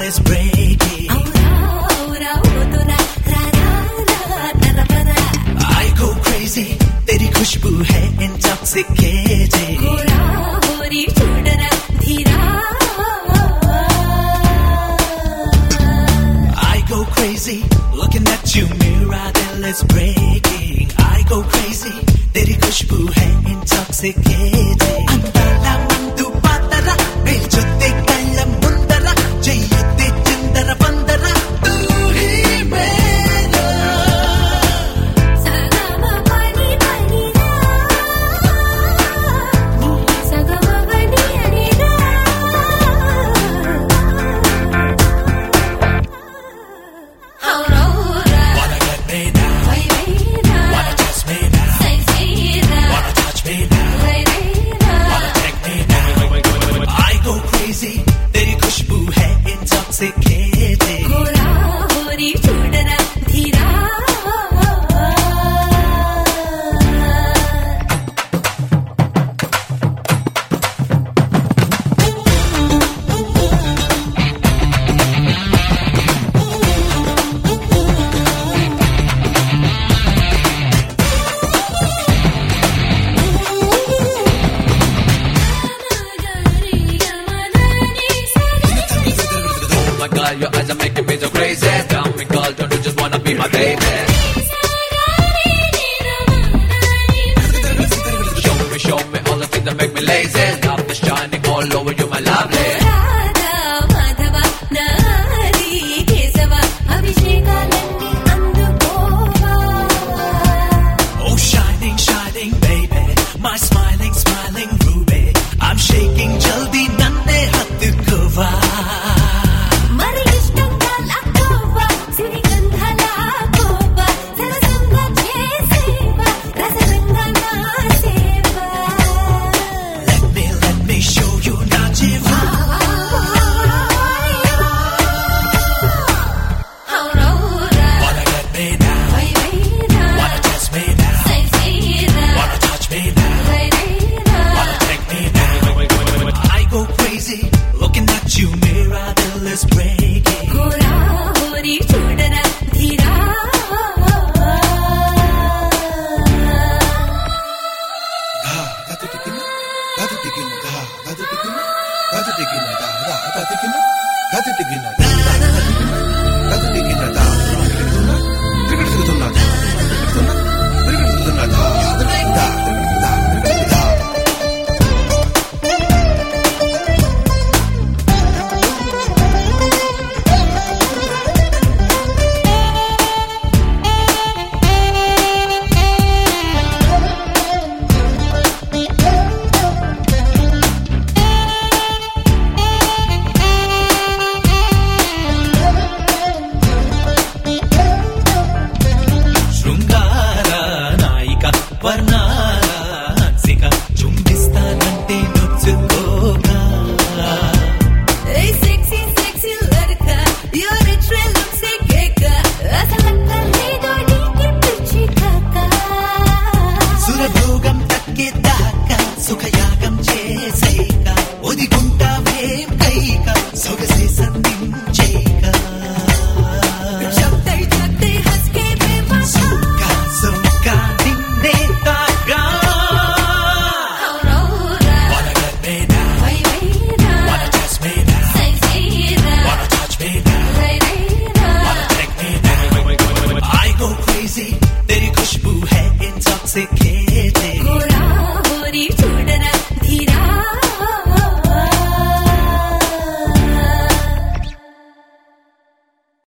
is breaking. I go crazy, तेरी खुशबू है intoxicating. I go crazy, looking at you, मेरा दिल is breaking. I go crazy, तेरी खुशबू है intoxicating. अंतरा मंदु पातरा, बेजुते कल्लम मुंदरा, जयते चिंदरा बंदरा, तू ही मेरा. Wanna get me now, wanna test me now, wanna touch me now, wanna take me now. I go crazy, तेरी खुशबू है intoxicating. My girl, your eyes are making me so crazy. Tell me, girl, don't you just wanna be my baby? Show me all the things that make me lazy. Love is shining all over you, my lovely. Oh, shining, shining, baby, my smiling, smiling ruby. I'm shaking, jaldi nanne hattukova. Let me show you na jiva. Wanna get me now, wanna test me now, wanna touch me now, wanna take me now. I go crazy, looking at you, mera dil is breaking. శృంగార నాయిక వర్ణాల హన్సిక చుంబిస్తానంటే నొచ్చుకోగా. సురభోగం తక్కేదాకా సుఖయాగం చేసేక ఒదిగుంటావేం కైక సొగసే సంధించేక. సుఖ నిన్నే తాగా. Wanna get me now, wanna test me now, wanna touch me now, wanna take me now. I go crazy,